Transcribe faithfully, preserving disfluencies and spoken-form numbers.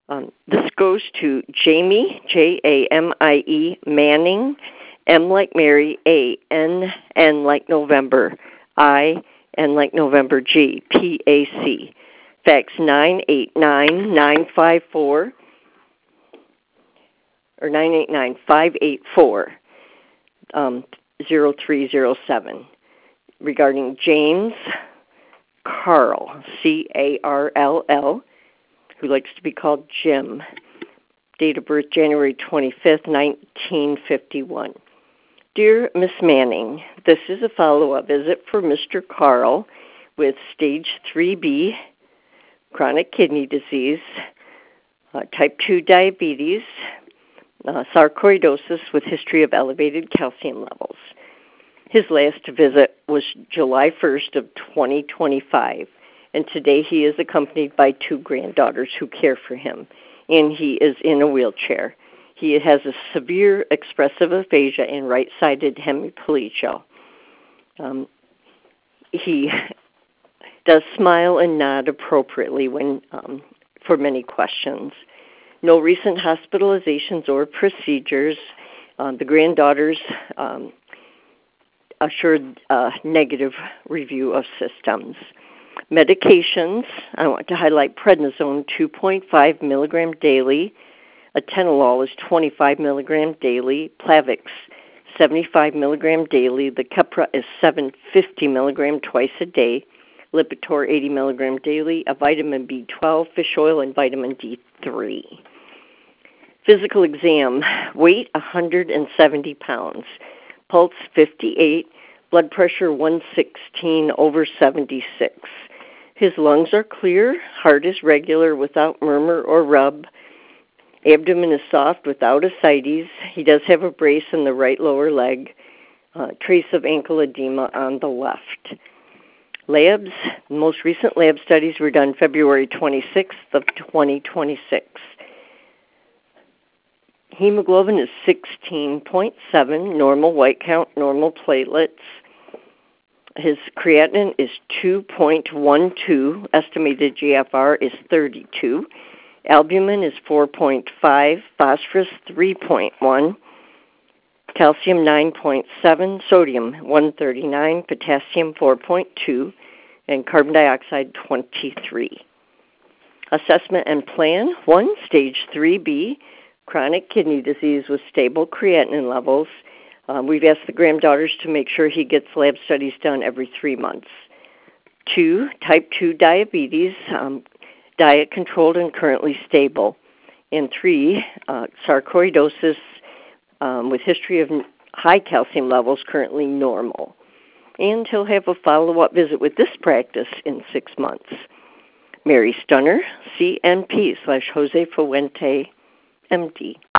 Um, this goes to Jamie, J A M I E, Manning, M like Mary, A, N, N like November, I, N like November, G, P A C. Fax nine eight nine, nine five four, or nine eight nine, five eight four, um, zero three zero seven. Regarding James Carl, C A R L L, who likes to be called Jim. Date of birth, January twenty-fifth, nineteen fifty-one. Dear Miss Manning, this is a follow-up visit for Mister Carl with stage three B, chronic kidney disease, uh, type two diabetes, uh, sarcoidosis with history of elevated calcium levels. His last visit was July first of twenty twenty-five, and today he is accompanied by two granddaughters who care for him, and he is in a wheelchair. He has a severe expressive aphasia and right-sided hemiplegia. Um, he does smile and nod appropriately when um, for many questions. No recent hospitalizations or procedures. Um, the granddaughters um, assured uh, negative review of systems. Medications, I want to highlight prednisone, two point five milligrams daily. Atenolol is twenty-five milligrams daily. Plavix, seventy-five milligrams daily. The Keppra is seven hundred fifty milligrams twice a day. Lipitor, eighty milligrams daily. A vitamin B twelve, fish oil, and vitamin D three. Physical exam, weight one hundred seventy pounds. Pulse fifty-eight, blood pressure one sixteen over seventy-six. His lungs are clear, heart is regular without murmur or rub. Abdomen is soft without ascites. He does have a brace in the right lower leg. Uh, trace of ankle edema on the left. Labs, most recent lab studies were done February twenty-sixth of twenty twenty-six. Hemoglobin is sixteen point seven, normal white count, normal platelets. His creatinine is two point one two, estimated G F R is thirty-two. Albumin is four point five, phosphorus three point one, calcium nine point seven, sodium one thirty-nine, potassium four point two, and carbon dioxide twenty-three. Assessment and plan, one, stage three B, chronic kidney disease with stable creatinine levels. Um, we've asked the granddaughters to make sure he gets lab studies done every three months. Two, type two diabetes, um, diet controlled and currently stable. And three, uh, sarcoidosis um, with history of high calcium levels, currently normal. And he'll have a follow-up visit with this practice in six months. Mary Stunner, C N P slash Jose Fuente, M D.